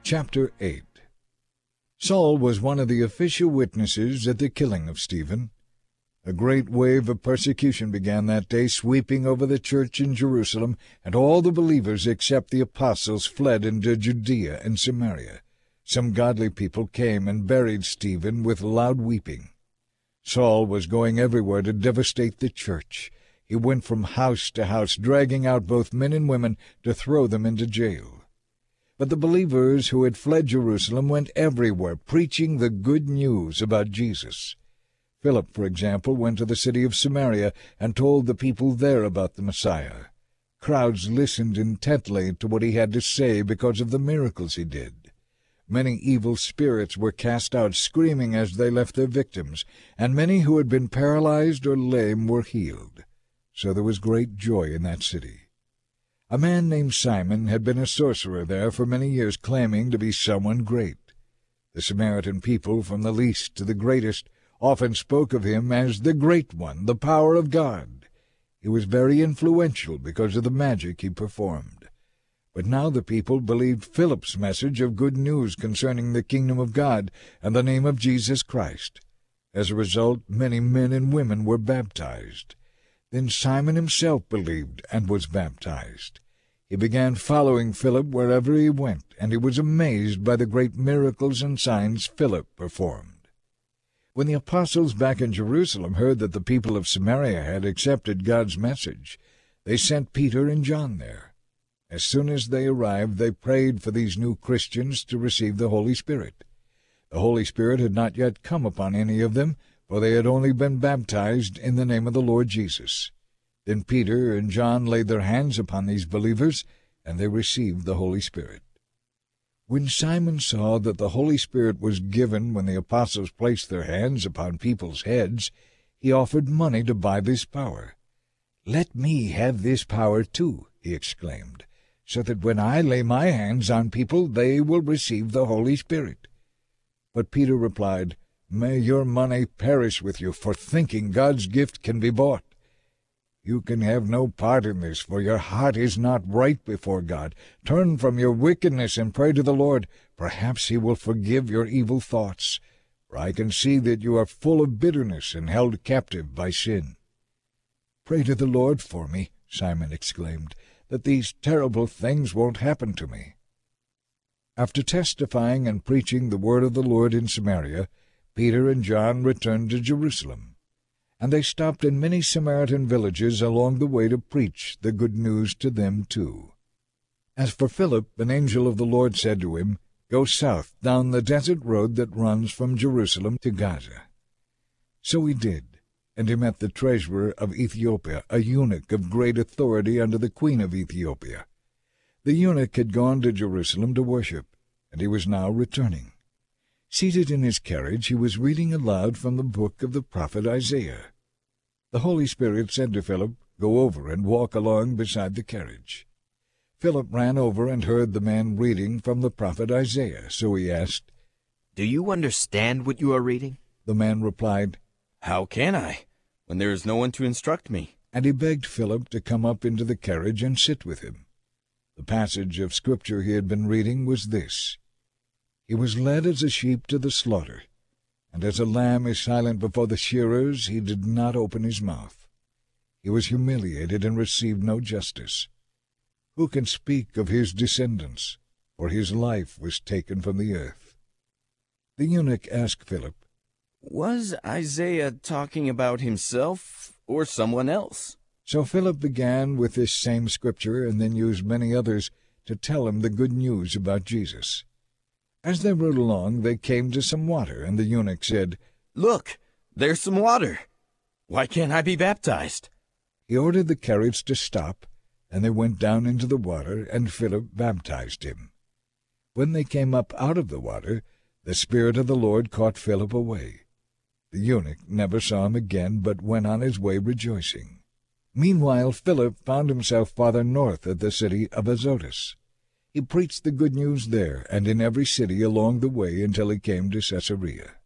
Chapter 8. Saul was one of the official witnesses at the killing of Stephen. A great wave of persecution began that day, sweeping over the church in Jerusalem, and all the believers except the apostles fled into Judea and Samaria. Some godly people came and buried Stephen with loud weeping. Saul was going everywhere to devastate the church. He went from house to house, dragging out both men and women to throw them into jail. But the believers who had fled Jerusalem went everywhere, preaching the good news about Jesus. Philip, for example, went to the city of Samaria and told the people there about the Messiah. Crowds listened intently to what he had to say because of the miracles he did. Many evil spirits were cast out, screaming as they left their victims, and many who had been paralyzed or lame were healed. So there was great joy in that city. A man named Simon had been a sorcerer there for many years, claiming to be someone great. The Samaritan people, from the least to the greatest, often spoke of him as the Great One, the power of God. He was very influential because of the magic he performed. But now the people believed Philip's message of good news concerning the kingdom of God and the name of Jesus Christ. As a result, many men and women were baptized. Then Simon himself believed and was baptized. He began following Philip wherever he went, and he was amazed by the great miracles and signs Philip performed. When the apostles back in Jerusalem heard that the people of Samaria had accepted God's message, they sent Peter and John there. As soon as they arrived, they prayed for these new Christians to receive the Holy Spirit. The Holy Spirit had not yet come upon any of them, for they had only been baptized in the name of the Lord Jesus. Then Peter and John laid their hands upon these believers, and they received the Holy Spirit. When Simon saw that the Holy Spirit was given when the apostles placed their hands upon people's heads, he offered money to buy this power. "Let me have this power too," he exclaimed, "so that when I lay my hands on people they will receive the Holy Spirit." But Peter replied, "May your money perish with you for thinking God's gift can be bought. You can have no part in this, for your heart is not right before God. Turn from your wickedness and pray to the Lord. Perhaps he will forgive your evil thoughts. For I can see that you are full of bitterness and held captive by sin." "Pray to the Lord for me," Simon exclaimed, "that these terrible things won't happen to me." After testifying and preaching the word of the Lord in Samaria, Peter and John returned to Jerusalem, and they stopped in many Samaritan villages along the way to preach the good news to them too. As for Philip, an angel of the Lord said to him, "Go south down the desert road that runs from Jerusalem to Gaza." So he did, and he met the treasurer of Ethiopia, a eunuch of great authority under the queen of Ethiopia. The eunuch had gone to Jerusalem to worship, and he was now returning. Seated in his carriage, he was reading aloud from the book of the prophet Isaiah. The Holy Spirit said to Philip, "Go over and walk along beside the carriage." Philip ran over and heard the man reading from the prophet Isaiah, so he asked, "Do you understand what you are reading?" The man replied, "How can I, when there is no one to instruct me?" And he begged Philip to come up into the carriage and sit with him. The passage of Scripture he had been reading was this: "He was led as a sheep to the slaughter, and as a lamb is silent before the shearers, he did not open his mouth. He was humiliated and received no justice. Who can speak of his descendants? For his life was taken from the earth." The eunuch asked Philip, Was Isaiah talking about himself or someone else? So Philip began with this same Scripture and then used many others to tell him the good news about Jesus. As they rode along, they came to some water, and the eunuch said, "Look, there's some water. Why can't I be baptized?" He ordered the carriage to stop, and they went down into the water, and Philip baptized him. When they came up out of the water, the Spirit of the Lord caught Philip away. The eunuch never saw him again, but went on his way rejoicing. Meanwhile, Philip found himself farther north at the city of Azotus. He preached the good news there and in every city along the way until he came to Caesarea.